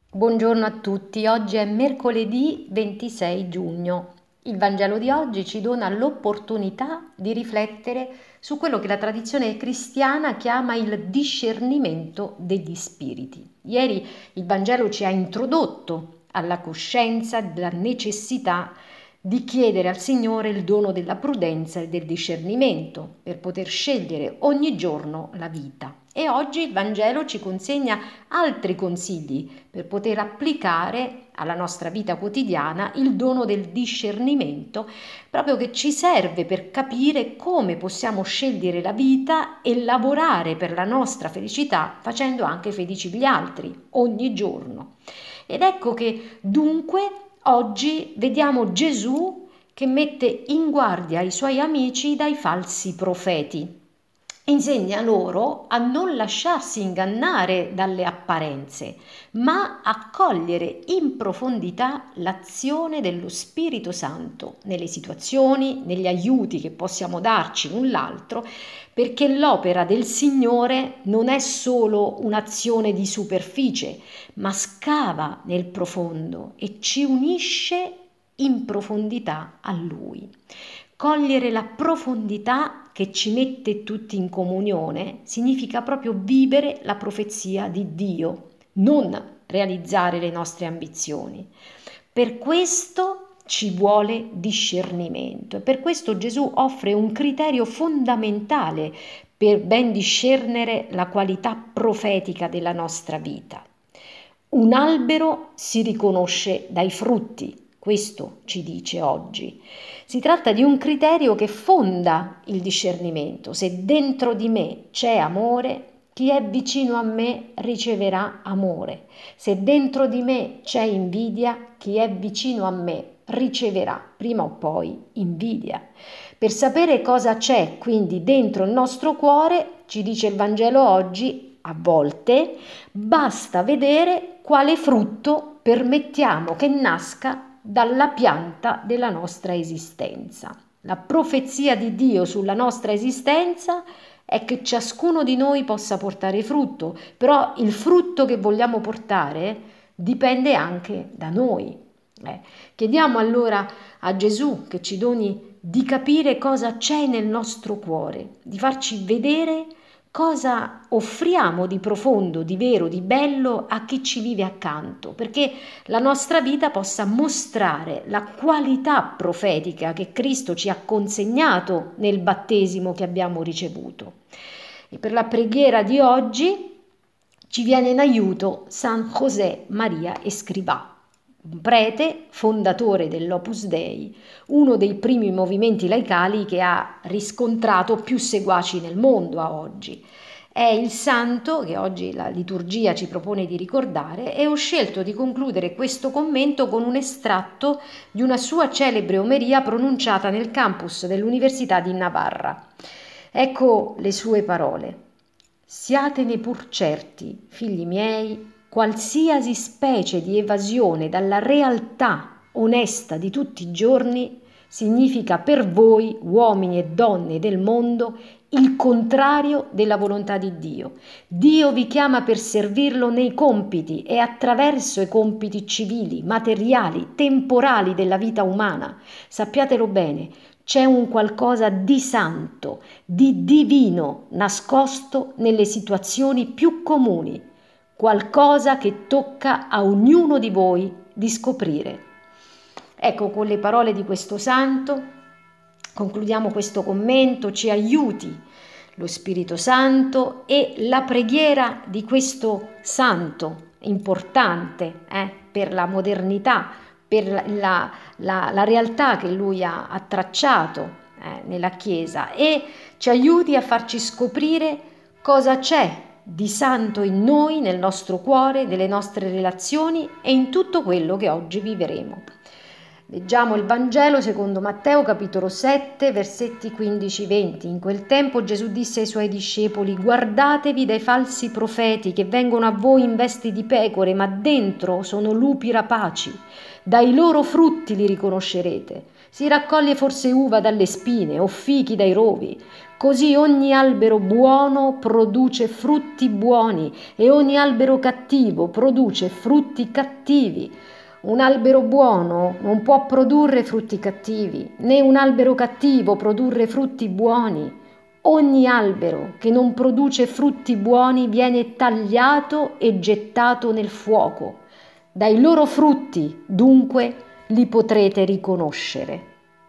Buongiorno a tutti, oggi è mercoledì 26 giugno. Il Vangelo di oggi ci dona l'opportunità di riflettere su quello che la tradizione cristiana chiama il discernimento degli spiriti. Ieri il Vangelo ci ha introdotto alla coscienza della necessità di chiedere al Signore il dono della prudenza e del discernimento per poter scegliere ogni giorno la vita. E oggi il Vangelo ci consegna altri consigli per poter applicare alla nostra vita quotidiana il dono del discernimento, proprio che ci serve per capire come possiamo scegliere la vita e lavorare per la nostra felicità facendo anche felici gli altri ogni giorno. Ed ecco che dunque oggi vediamo Gesù che mette in guardia i suoi amici dai falsi profeti. Insegna loro a non lasciarsi ingannare dalle apparenze, ma a cogliere in profondità l'azione dello Spirito Santo nelle situazioni, negli aiuti che possiamo darci l'un l'altro, perché l'opera del Signore non è solo un'azione di superficie, ma scava nel profondo e ci unisce in profondità a Lui. Cogliere la profondità che ci mette tutti in comunione significa proprio vivere la profezia di Dio, non realizzare le nostre ambizioni. Per questo ci vuole discernimento e per questo Gesù offre un criterio fondamentale per ben discernere la qualità profetica della nostra vita. Un albero si riconosce dai frutti, questo ci dice oggi. Si tratta di un criterio che fonda il discernimento. Se dentro di me c'è amore, chi è vicino a me riceverà amore. Se dentro di me c'è invidia, chi è vicino a me riceverà prima o poi invidia. Per sapere cosa c'è quindi dentro il nostro cuore, ci dice il Vangelo oggi, a volte basta vedere quale frutto permettiamo che nasca dalla pianta della nostra esistenza. La profezia di Dio sulla nostra esistenza è che ciascuno di noi possa portare frutto, però il frutto che vogliamo portare dipende anche da noi. Chiediamo allora a Gesù che ci doni di capire cosa c'è nel nostro cuore, di farci vedere cosa offriamo di profondo, di vero, di bello a chi ci vive accanto, perché la nostra vita possa mostrare la qualità profetica che Cristo ci ha consegnato nel battesimo che abbiamo ricevuto. E per la preghiera di oggi ci viene in aiuto San José Maria Escrivá, un prete fondatore dell'Opus Dei, uno dei primi movimenti laicali che ha riscontrato più seguaci nel mondo a oggi. È il santo che oggi la liturgia ci propone di ricordare e ho scelto di concludere questo commento con un estratto di una sua celebre omelia pronunciata nel campus dell'Università di Navarra. Ecco le sue parole. Siatene pur certi, figli miei, qualsiasi specie di evasione dalla realtà onesta di tutti i giorni significa per voi, uomini e donne del mondo, il contrario della volontà di Dio. Dio vi chiama per servirlo nei compiti e attraverso i compiti civili, materiali, temporali della vita umana. Sappiatelo bene, c'è un qualcosa di santo, di divino nascosto nelle situazioni più comuni, qualcosa che tocca a ognuno di voi di scoprire. Ecco, con le parole di questo santo concludiamo questo commento, ci aiuti lo Spirito Santo e la preghiera di questo santo importante per la modernità, per la realtà che lui ha tracciato nella Chiesa e ci aiuti a farci scoprire cosa c'è di santo in noi, nel nostro cuore, nelle nostre relazioni e in tutto quello che oggi vivremo. Leggiamo il Vangelo secondo Matteo capitolo 7 versetti 15-20. In quel tempo Gesù disse ai suoi discepoli: guardatevi dai falsi profeti che vengono a voi in vesti di pecore, ma dentro sono lupi rapaci. Dai loro frutti li riconoscerete. Si raccoglie forse uva dalle spine o fichi dai rovi. Così ogni albero buono produce frutti buoni e ogni albero cattivo produce frutti cattivi. Un albero buono non può produrre frutti cattivi, né un albero cattivo produrre frutti buoni. Ogni albero che non produce frutti buoni viene tagliato e gettato nel fuoco. Dai loro frutti, dunque, li potrete riconoscere.